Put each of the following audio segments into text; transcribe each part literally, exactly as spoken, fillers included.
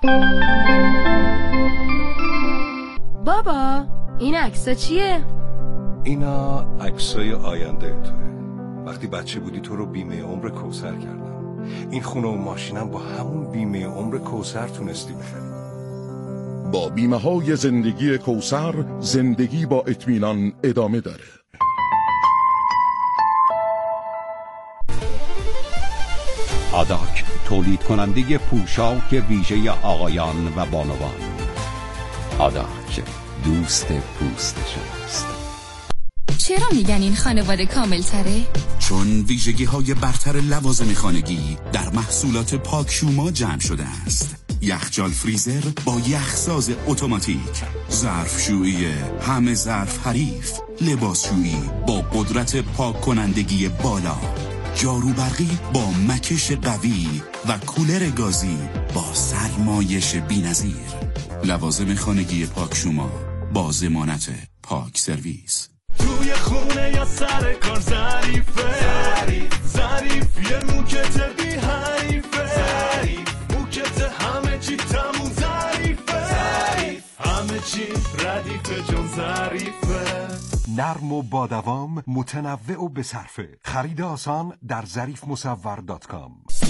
بابا این عکسا چیه؟ اینا عکسای آینده توه. وقتی بچه بودی تو رو بیمه عمر کوثر کردم. این خونه و ماشینم با همون بیمه عمر کوثر تونستی بخری. با بیمه های زندگی کوثر زندگی با اطمینان ادامه داره. آداک، تولید کننده پوشاک ویژه آقایان و بانوان. آداک، دوست پوست شماست. چرا میگن این خانواده کامل تره؟ چون ویژگی های برتر لوازم خانگی در محصولات پاکشوما جمع شده است. یخچال فریزر با یخساز اتوماتیک، ظرفشویی همه ظرف حریف، لباسشویی با قدرت پاک کنندگی بالا، جارو برقی با مکش قوی و کولر گازی با سرمایش بی‌نظیر. لوازم خانگی پاکشوما با ضمانت پاک سرویس. توی خونه یا سر کار ظریفه، ظریف ظریف یه موکت بی حریفه، ظریف موکت همه چی تموم ظریفه، ظریف همه چی ردیفه چون ظریفه. نرم و با دوام، متنوع و بصرفه. خرید آسان در ظریف مصور دات کام.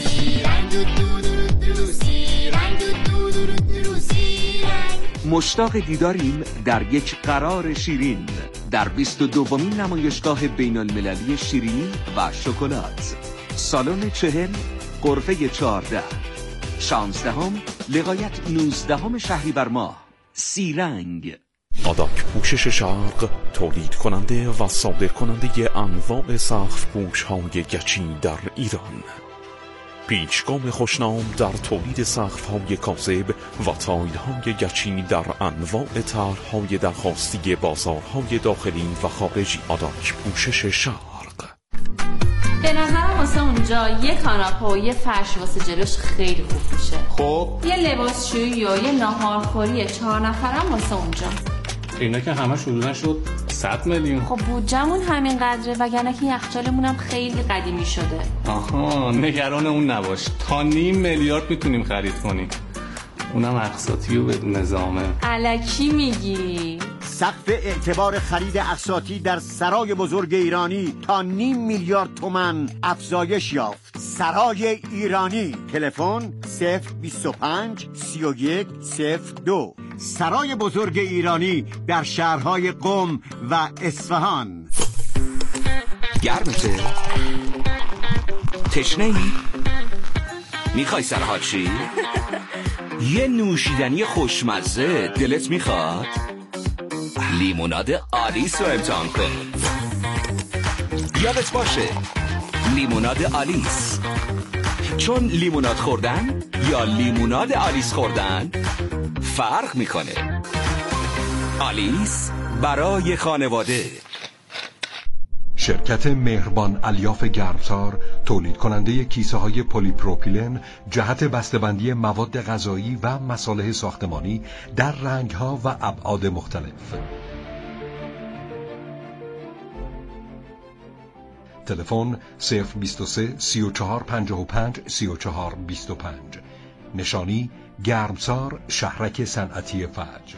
مشتاق دیداریم در یک قرار شیرین در بیست و دومین نمایشگاه بین المللی شیرینی و شکلات، سالن چهل، غرفه چهارده، شانزدهم لغایت نوزدهم شهریور ماه. سیرنگ. آداک پوشش شرق، تولید کننده و صادر کننده انواع سقف پوش های گچی در ایران. پیشگام خوشنام در تولید سقف های کاذب و تایل های گچی در انواع طرح های درخواستی بازارهای داخلی و خارجی. آداک پوشش شرق. به نظرم واسه اونجا یه کاناپه و یه فرش واسه جلوش خیلی خوب میشه. خب یه لباسشویی و یه ناهارخوری چهار نفرم واسه اونجا. اینا که همه حدوداً شد صد میلیون. خب بودجمون همین قدره وگرنه که یخچالمون هم خیلی قدیمی شده. آها، نگران اون نباش، تا نیم میلیارد میتونیم خرید کنیم، اونم اقساطی و بدون نظامه. الکی میگی؟ سقف اعتبار خرید اقساطی در سرای بزرگ ایرانی تا نیم میلیارد تومان افزایش یافت. سرای ایرانی. تلفن صفر بیست و پنج سی و یک صفر دو. سرای بزرگ ایرانی در شهرهای قم و اصفهان. گرمته؟ تشنه ای؟ میخوای سرحال چی؟ یه نوشیدنی خوشمزه دلت میخواد؟ لیموناد آلیس رو امتحان کن. یادت باشه لیموناد آلیس، چون لیموناد خوردن یا لیموناد آلیس خوردن فرق میکنه. آلیس برای خانواده. شرکت مهربان الیاف گرمسار، تولید کننده کیسه های پلی پروپیلن جهت بسته‌بندی مواد غذایی و مصالح ساختمانی در رنگ ها و ابعاد مختلف. تلفن صفر بیست و سه سی و چهار پنجاه و پنج سی و چهار بیست و پنج. نشانی گرمسار، شهرک صنعتی فجر.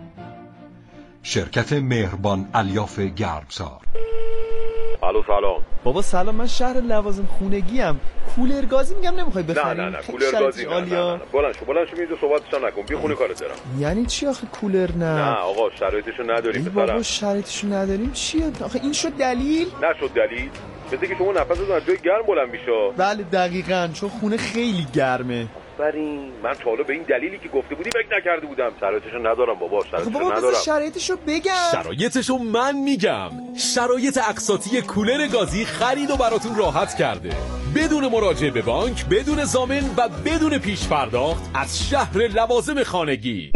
شرکت مهربان الیاف گرمسار. الو سلام. بابا سلام، من شهر لوازم خونگی ام. کولر گازی میگم نمیخوای بخری؟ نه نه نه کولر گازی نه نه نه بلند شو بلند شو میذارم صحبتش نکن، بی خونه کارت دارم. یعنی چی آخه کولر نه؟ نه آقا شرایطشو نداریم پسرم. بابا شرایطشو نداریم چیه؟ آخه این شد دلیل؟ نشد دلیل. مثل که شما نفستون از جای گرم بلند میشه. بله دقیقاً، چون خونه خیلی گرمه. آفرین. من تا حالا به این دلیلی که گفته بودی فکر نکرده بودم. شرایطشو ندارم بابا، شرایطشو بابا ندارم. بابا شرایطشو بگم. شرایطشو من میگم. شرایط اقساطی کولر گازی خرید و براتون راحت کرده. بدون مراجعه به بانک، بدون ضامن و بدون پیش پرداخت از شهر لوازم خانگی.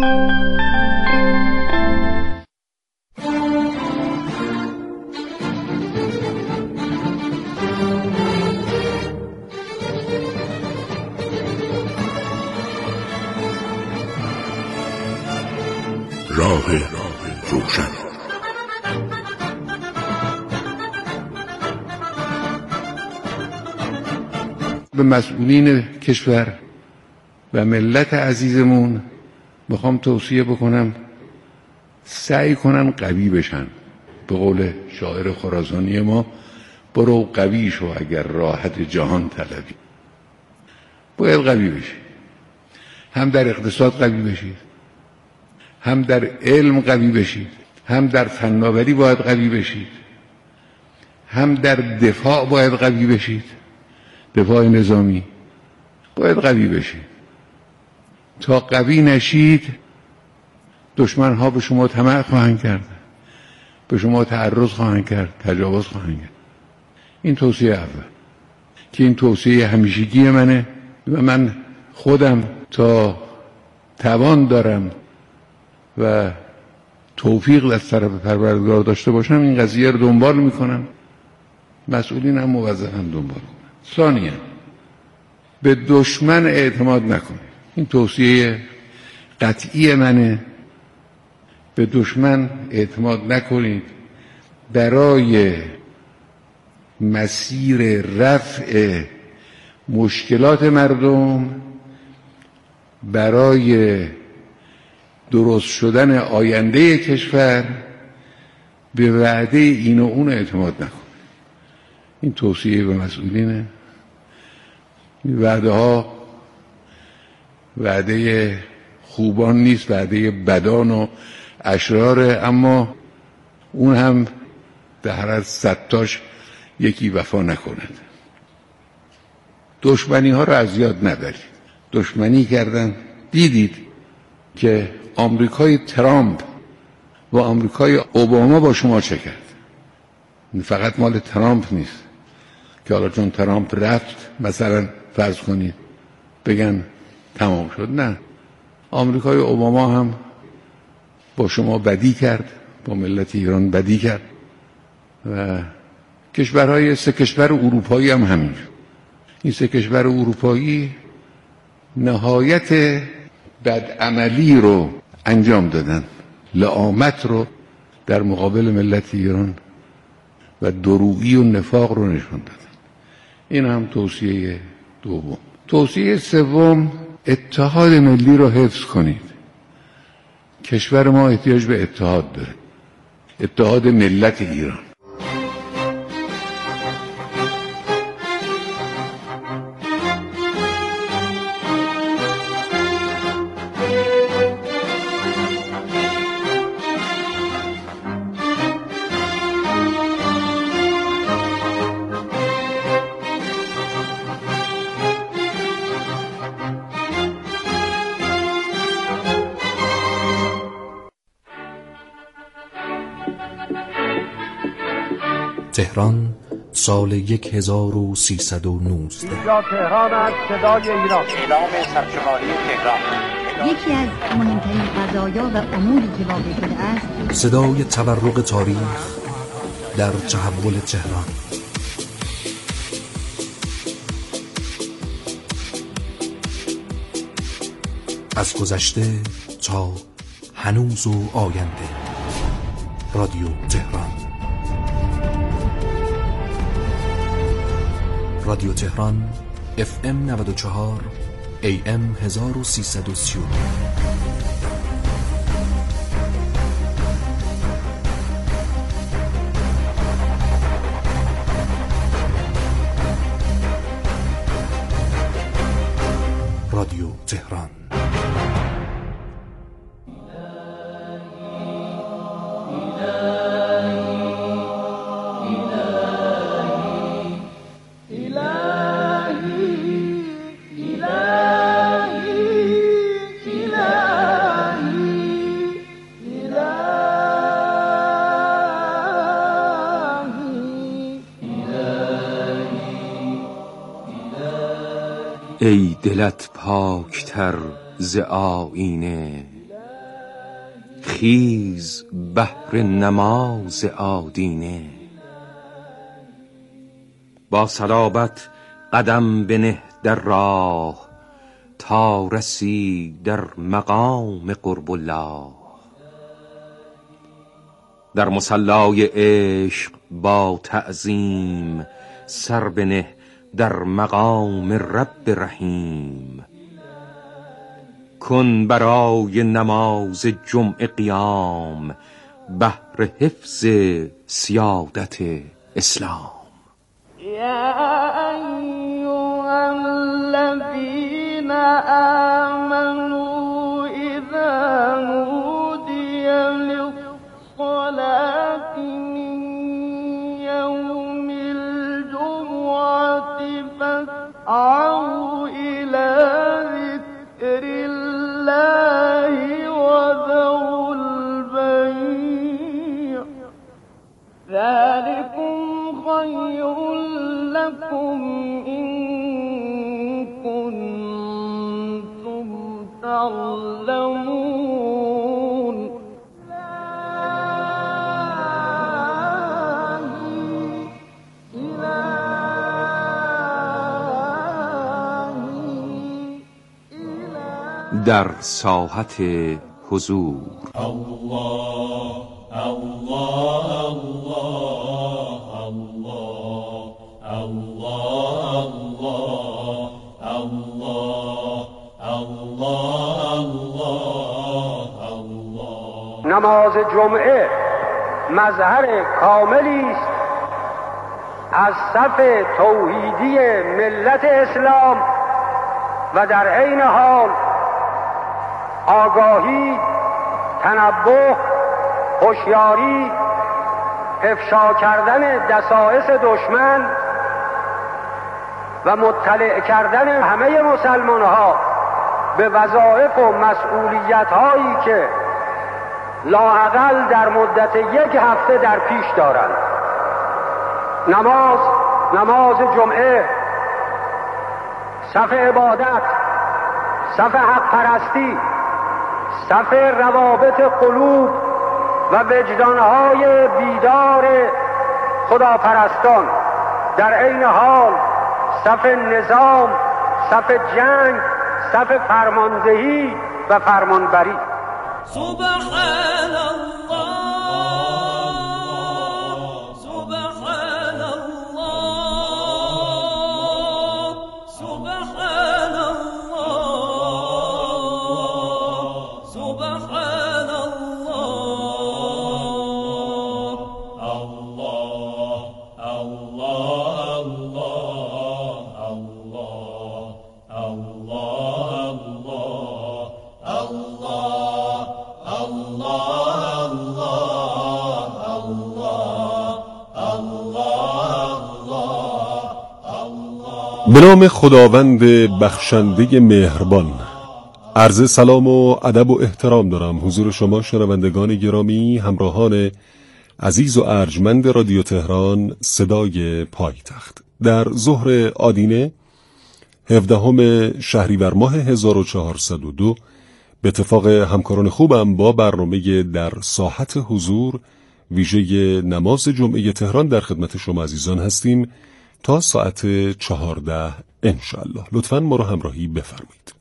راه روشن. به مسئولین کشور و ملت عزیزمون میخوام توصیه بکنم سعی کنن قوی بشن. به قول شاعر خراسانی ما برو قوی شو اگر راحت جهان طلبی. باید قوی بشید، هم در اقتصاد قوی بشید، هم در علم قوی بشید، هم در فناوری باید قوی بشید، هم در دفاع باید قوی بشید، دفاع نظامی باید قوی بشید. تا قوی نشید دشمن ها به شما طمع خواهند کرد، به شما تعرض خواهند کرد، تجاوز خواهند کرد. این توصیه اول که این توصیه همیشگی منه و من خودم تا توان دارم و توفیق از طرف پروردگار داشته باشم این قضیه رو دنبال میکنم، مسئولین هم موظفن دنبال کنن. ثانیاً به دشمن اعتماد نکنید. این توصیه قطعی منه. به دشمن اعتماد نکنید. برای مسیر رفع مشکلات مردم، برای درست شدن آینده کشور، به وعده این و اون اعتماد نکنید. این توصیه به مسئولینه. وعده ها وعده خوبان نیست، وعده بدان و اشراره، اما اون هم در هر از صدتاش یکی وفا نکند. دشمنی ها رو از یاد نبرید. دشمنی کردن. دیدید که آمریکای ترامپ و آمریکای اوباما با شما چه کرد. فقط مال ترامپ نیست که حالا چون ترامپ رفت مثلا فرض کنید بگن تمام شد. نه، آمریکای اوباما هم با شما بدی کرد، با ملت ایران بدی کرد و کشورهای سه کشور اروپایی هم همین. این سه کشور اروپایی نهایت بدعملی رو انجام دادن، لعامت رو در مقابل ملت ایران و دروغی و نفاق رو نشون دادن. این هم توصیه دوم. توصیه سوم، اتحاد ملی رو حفظ کنید. کشور ما احتیاج به اتحاد داره، اتحاد ملت ایران. تهران سال یک هزار و سیصد و نوزده. اینجا تهران است، صدای ایران. اعلام سرشماری تهران. یکی از مهمترین قضایا و اموری که واقع شده است صدای تورق تاریخ در تحول تهران. از گذشته تا هنوز و آینده. رادیو تهران. رادیو تهران اف ام نود و چهار ای ام هزار و سیصد و سی و دو. رادیو تهران. ای دلت پاکتر ز آیینه، خیز بهر نماز آدینه. با صلابت قدم بنه در راه، تا رسی در مقام قرب الله. در مصلای عشق با تعظیم، سر بنه در مقام رب رحیم. کن برای نماز جمعه قیام، بهر حفظ سیادت اسلام. یا ایها الذین آمنوا اذا نودی للصلاة من یوم الجمعة فاسعوا إلی ذکر الله وذروا البیع ذلكم خير لكم إن كنتم تعلمون. در ساحت حضور الله الله الله الله الله الله الله. نماز جمعه مظهر کاملی است از صف توحیدی ملت اسلام و در عین حال آگاهی، تنبه، هوشیاری، افشا کردن دسایس دشمن و مطلع کردن همه مسلمان ها به وظایف و مسئولیت هایی که لااقل در مدت یک هفته در پیش دارند. نماز نماز جمعه صف عبادت، صف حق پرستی، صف روابط قلوب و وجدانهای بیدار خداپرستان، در عین حال صف نظام، صف جنگ، صف فرماندهی و فرمانبری. سبحان الله سبحان الله سبحان الله سبحان الله الله الله الله به نام خداوند بخشنده مهربان. عرض سلام و ادب و احترام دارم حضور شما شنوندگان گرامی، همراهان عزیز و ارجمند رادیو تهران صدای پایتخت. در ظهر آدینه هفدهم شهریور ماه هزار و چهارصد و دو به اتفاق همکاران خوبم با برنامه در ساحت حضور ویژه نماز جمعه تهران در خدمت شما عزیزان هستیم تا ساعت چهارده انشاءالله. لطفاً ما رو همراهی بفرمایید.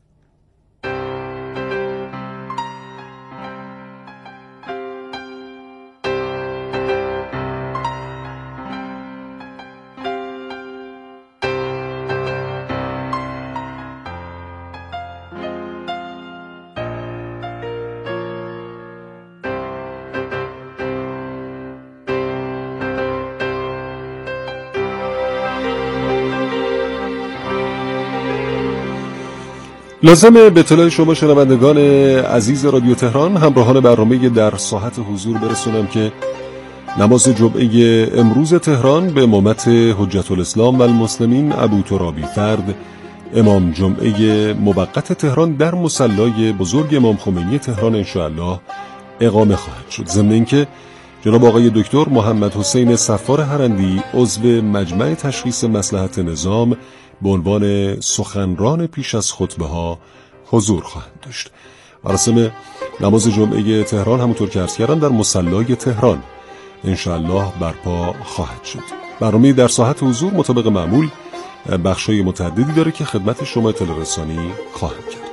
لازمه به اطلاع شما شنوندگان عزیز رادیو تهران همراهان برنامه در ساحت حضور برسونم که نماز جمعه امروز تهران به امامت حجت الاسلام و المسلمین ابو ترابی فرد امام جمعه موقت تهران در مصلی بزرگ امام خمینی تهران انشاءالله اقامه خواهد شد. ضمن اینکه جناب آقای دکتر محمد حسین صفار هرندی عضو مجمع تشخیص مصلحت نظام به عنوان سخنران پیش از خطبه ها حضور خواهند داشت. مراسم نماز جمعه تهران همونطور که عرض کردم در مصلی تهران انشاءالله برپا خواهد شد. برنامه در ساحت حضور مطابق معمول بخشای متعددی داره که خدمت شما اطلاع رسانی خواهم کرد.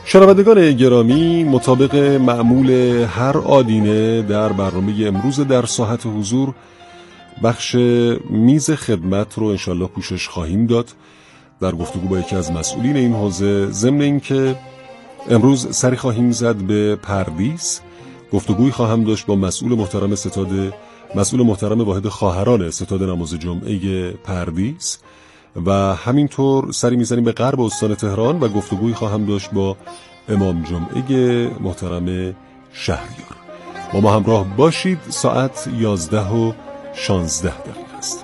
شنوندگان گرامی، مطابق معمول هر آدینه در برنامه امروز در ساحت حضور بخش میز خدمت رو انشالله پوشش خواهیم داد در گفتگو با یکی از مسئولین این حوزه، ضمن این که امروز سری خواهیم زد به پردیس. گفتگوی خواهم داشت با مسئول محترم ستاد مسئول محترم واحد خواهران ستاد نماز جمعه پردیس و همینطور سری میزنیم به غرب استان تهران و گفتگوی خواهم داشت با امام جمعه محترم شهریار. با ما همراه باشید. ساعت یازده و شانزده دقیقه است.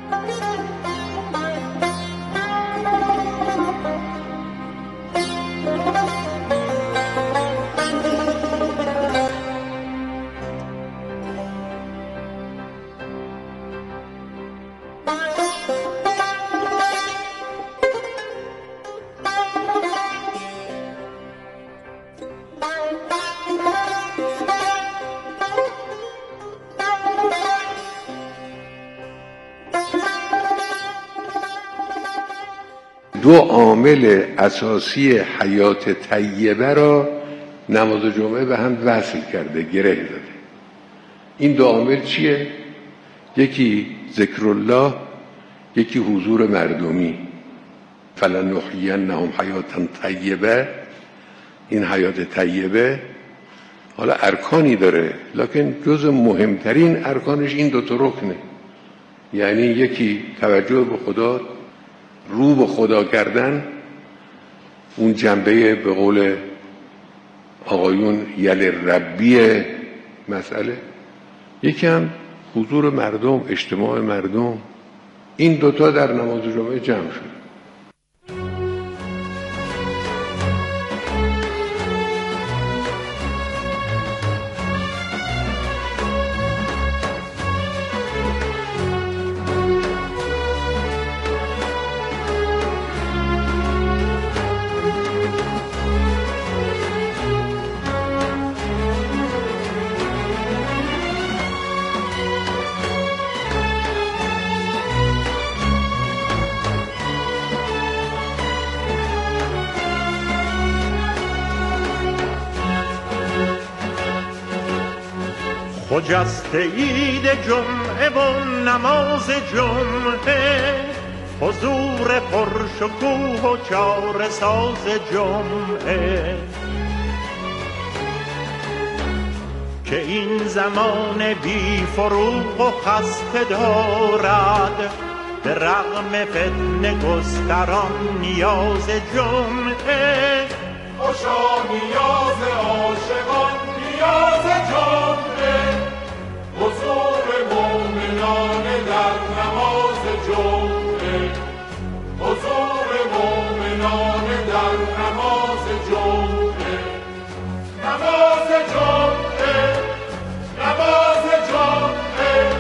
دو عامل اساسی حیات طیبه را نماز جمعه به هم وصل کرده، گره داده. این دو عامل چیه؟ یکی ذکر الله، یکی حضور مردمی. فلنحیینهم حیاتا طیبه. این حیات طیبه حالا ارکانی داره، لکن جز مهمترین ارکانش این دو تا رکنه. یعنی یکی توجه به خدا، رو به خدا کردن، اون جنبه به قول آقایون یل ربی مسئله. یکی هم حضور مردم، اجتماع مردم. این دوتا در نماز جمعه جمع شد. خجست عید جمعه و نماز جمعه، حضور پرشکوه و چاره ساز جمعه، که این زمان بی فروغ و خسته دارد، به رغم فتنه گستران نیاز جمعه. خوشا نیاز عاشقان نیاز جمعه، حضور مومنان در نماز جمعه، حضور مومنان در نماز جمعه. نماز جمعه، نماز جمعه.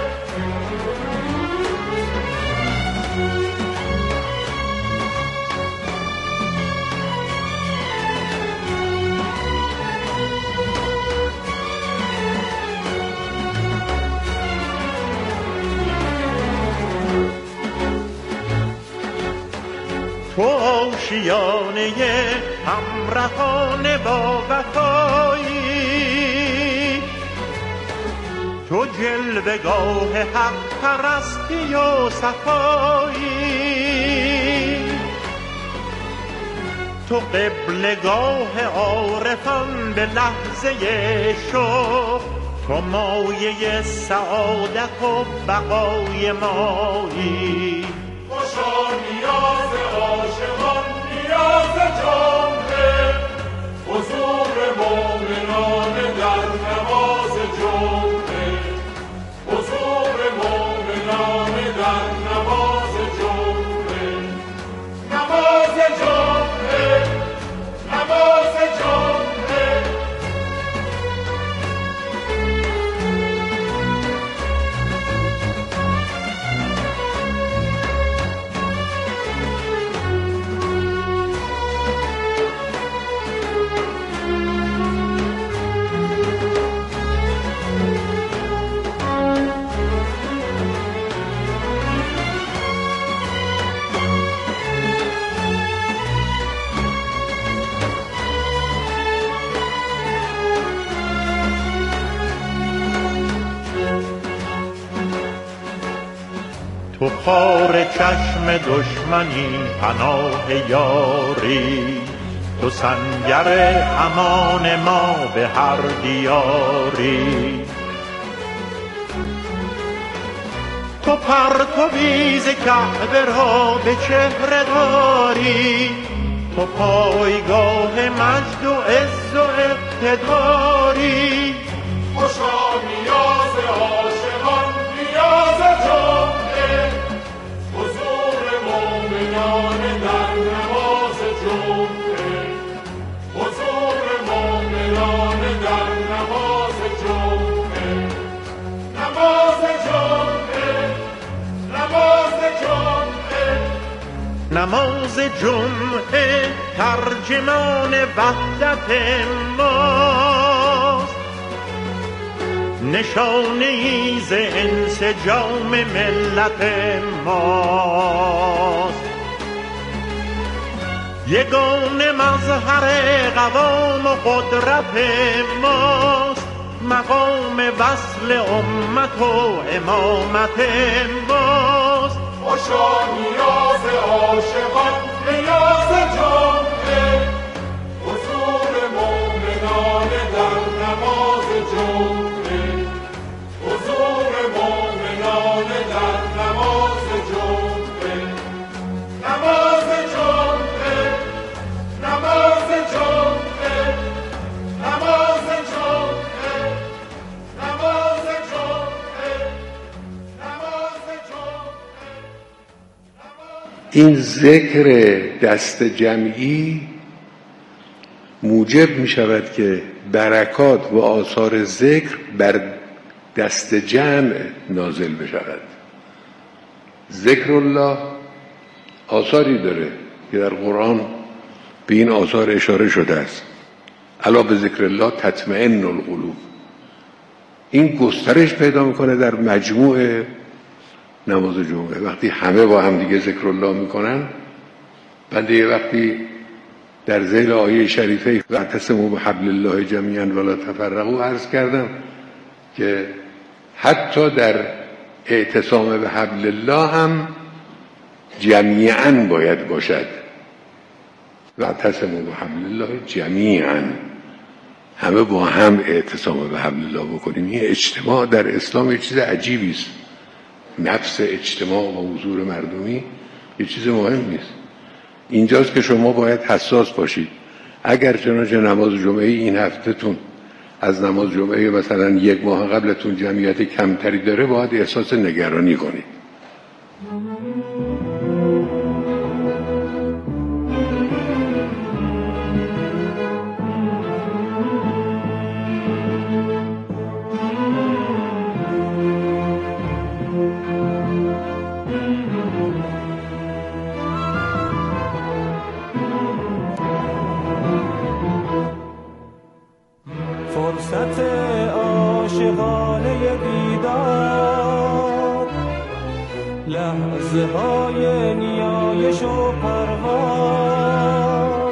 تو آشیانه همرهان با وفایی، تو جلوه‌گاه حق پرستی و صفایی، تو قبلگاه عارفان به لحظه شوق، تو مایه سعادت و بقای مایی. خوشا نیاز عاشقان نیاز جمعه، حضور مومنان در نماز جمعه، حضور مومنان در نماز جمعه. نماز جمعه، نماز جمعه. تو خار چشم دشمنی پناه یاری، تو سنگر امان ما به هر دیاری. تو پرتوی ز کعبه را به چهره داری، تو پایگاه مجد و عز و اقتداری. خوشا نیاز عاشقان نیاز جمعه، حضور مومنان در نماز جمعه، حضور مومنان در نماز جمعه. نماز جمعه، نماز جمعه، نماز جمعه ترجمان وحدت ماست، نشانه‌ای ز انسجام ملت ماست. یگانه مظهر قوام و قدرت ماست، مقام وصل امت و امامت ماست. خوشا نیاز عاشقان نیاز جمعه، حضور مومنان در نماز جمعه، حضور مومنان در نماز جمعه. نماز جمعه، نماز جمعه، نماز جمعه، نماز جمعه، نماز جمعه. این ذکر دست جمعی موجب می شود که برکات و آثار ذکر بر دست جمع نازل بشود. ذکر الله آثاری داره که در قرآن به این آثار اشاره شده است. الا به ذکر الله تطمئن القلوب. این گسترش پیدا میکنه در مجموع نماز جمعه. وقتی همه با هم دیگه ذکر الله میکنن، بنده یه وقتی در ذیل آیه شریفه واعتصموا بحبل الله جمیعا ولا تفرقوا عرض کردم که حتی در اعتصام به حبل الله هم جمیعا باید باشد. واعتصموا بحبل الله جمیعا، همه با هم اعتصام به حبل الله بکنیم. این اجتماع در اسلام یه چیز عجیبی است. نفس اجتماع و حضور مردمی یه چیز مهمی است. اینجاست که شما باید حساس باشید. اگر چنانچه نماز جمعه این هفتهتون از نماز جمعه مثلا یک ماه قبلتون جمعیت کمتری داره، باید احساس نگرانی کنید. فرصت عاشقانه دیدار، لحظه های نیایش و پرواز،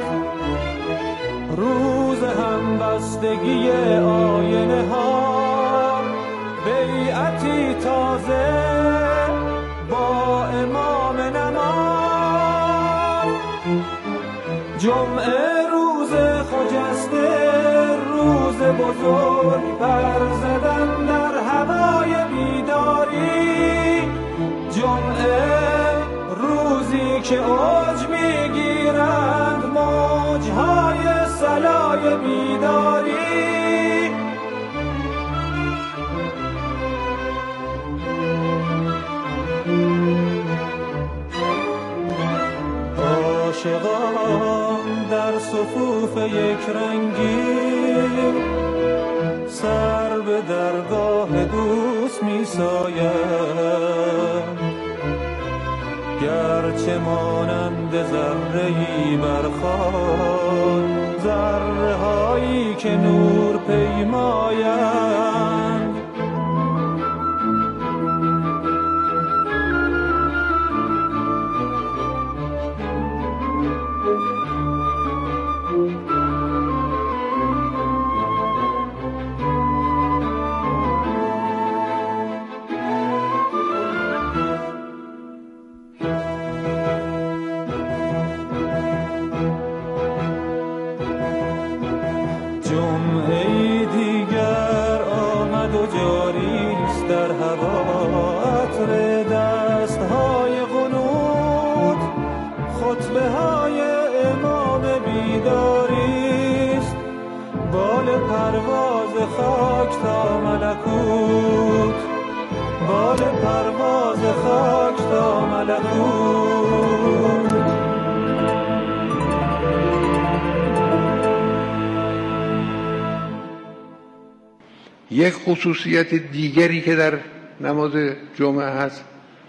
روز همبستگی آینه ها، بیعتی تازه با امام نماز. جمعه روز خجسته، روز بزرگ پر زدن در هوای بیداری. جمعه روزی که اوج میگیرند موجهای صلای بیداری. عاشقان در صفوف یک رنگی، سر به درگاه دوست می ساید. گرچه مانند ذره‌ای برخواد، ذره هایی که نور پیمایند. هوا، عطر دستهای قنوت، خطبه های امام بیداریست، بال پرواز خاک تا ملکوت، بال پرواز خاک تا ملکوت. یک خصوصیت دیگری که در نماز جمعه هست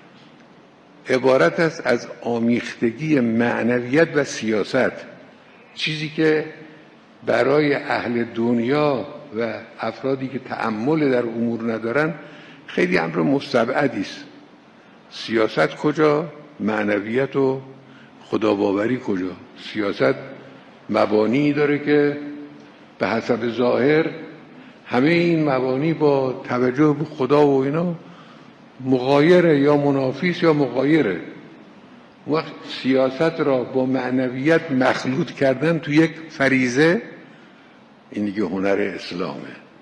عبارت است از آمیختگی معنویت و سیاست، چیزی که برای اهل دنیا و افرادی که تأمل در امور ندارن خیلی امر مستبعدی است. سیاست کجا؟ معنویت و خداباوری کجا؟ سیاست مبانی داره که به حسب ظاهر همه این مبانی با توجه به خدا و اینا مغایره یا منافیس یا مغایره. وقت سیاست را با معنویت مخلوط کردن تو یک فریضه، این دیگه هنر اسلامه.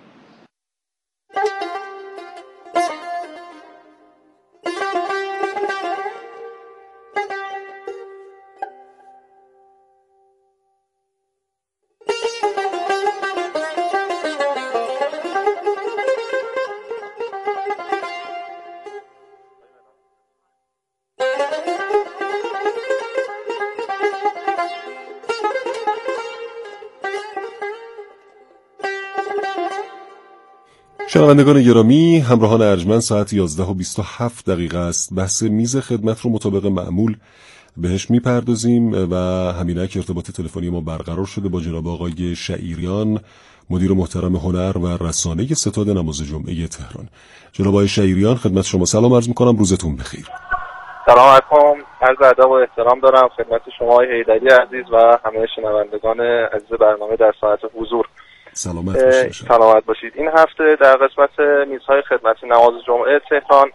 شنوندگان گرامی، همراهان ارجمند، ساعت یازده و بیست و هفت دقیقه است. بحث میز خدمت رو مطابق معمول بهش میپردازیم و همینک ارتباط تلفنی ما برقرار شده با جناب آقای شعیریان، مدیر محترم هنر و رسانه ستاد نماز جمعه تهران. جناب آقای شعیریان، خدمت شما سلام عرض میکنم، روزتون بخیر. سلام علیکم، عرض ادب و احترام دارم خدمت شما آقای حیدری عزیز و همه شنوندگان عزیز برنامه در ساعت حضور. سلامت باشید. سلامت باشید. این هفته در قسمت میزهای خدمت نماز جمعه تهران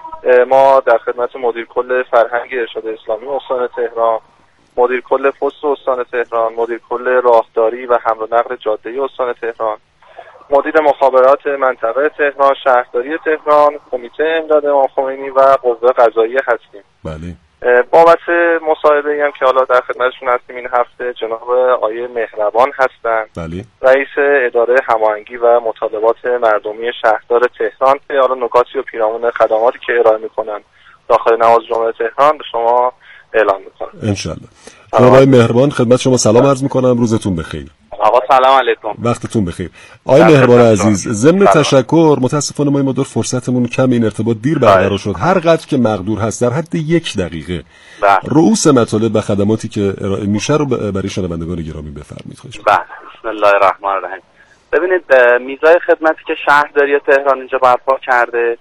ما در خدمت مدیر کل فرهنگ ارشاد اسلامی استان تهران، مدیر کل پست استان تهران، مدیر کل راهداری و حمل و نقل جاده استان تهران، مدیر مخابرات منطقه تهران، شهرداری تهران، کمیته امداد امام خمینی و قوه قضاییه هستیم. بله. بابت مصاحبه‌ای هم که حالا در خدمتشون هستیم این هفته جناب آقای مهربان هستند. بله. رئیس اداره هماهنگی و مطالبات مردمی شهردار تهران که حالا نکاتی و پیرامون خدماتی که ارائه میکنن داخل نماز جمعه تهران به شما اعلام میکنم. ان شاء الله. جناب آقای مهربان، خدمت شما سلام عرض میکنم، روزتون بخیر. آقا سلام علیکم. وقتتون بخیر. آقای مهربان عزیز، ضمن تشکر، متاسفانه ما این مقدار فرصتمون کم، این ارتباط دیر برقرار شد. هر قدر که مقدور هست در حد یک دقیقه بله. رؤوس مطالب و خدماتی که ارائه میشه رو برای شنوندگان گرامی بفرمایید. خواهش بله. بسم الله الرحمن الرحیم. ببینید میزای خدمتی که شهرداری تهران اینجا برپا کرده،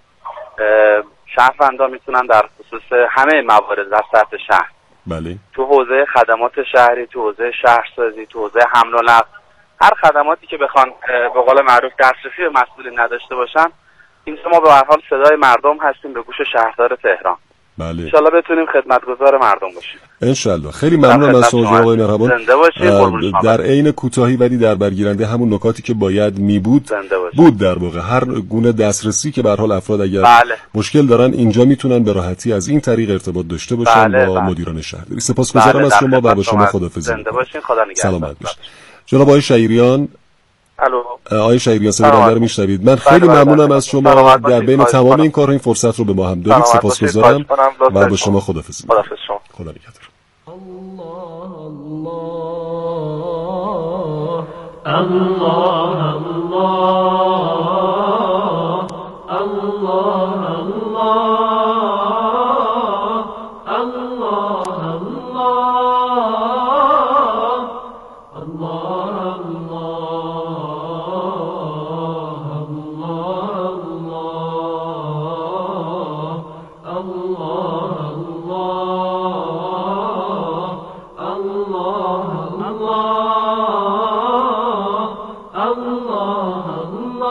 شهروندان میتونن در خصوص همه موارد در سطح شهر، بله، تو حوزه خدمات شهری، تو حوزه شهرسازی، تو حوزه حمل و نقل، هر خدماتی که بخوان به قول معروف دسترسی به مسئولین نداشته باشن، اینجا ما به هر حال صدای مردم هستیم به گوش شهردار تهران. بله. ان شاءالله بتونیم خدمتگزار مردم باشیم. ان شاءالله. خیلی ممنونم از شما جناب آقای مهربان. زنده باشید. در عین کوتاهی ولی در برگیرنده همون نکاتی که باید می بود بود در واقع. هر گونه دسترسی که به هر حال افراد اگر بله. مشکل دارن اینجا میتونن به راحتی از این طریق ارتباط داشته باشن بله. با بله. مدیران شهرداری. سپاسگزارم بله. از شما و با شما خداحافظی. زنده باشین. خدا نگهدار. سلامت باشید. جناب آقای شعیریان، الو. آقای شعیریان صدای رو میشنوید؟ من خیلی ممنونم از شما. در بین تمام این کارها این فرصت رو به ما هم دادید. سپاسگزارم و با شما خداحافظی. خداحافظ شما. خدا نگهدار. الله الله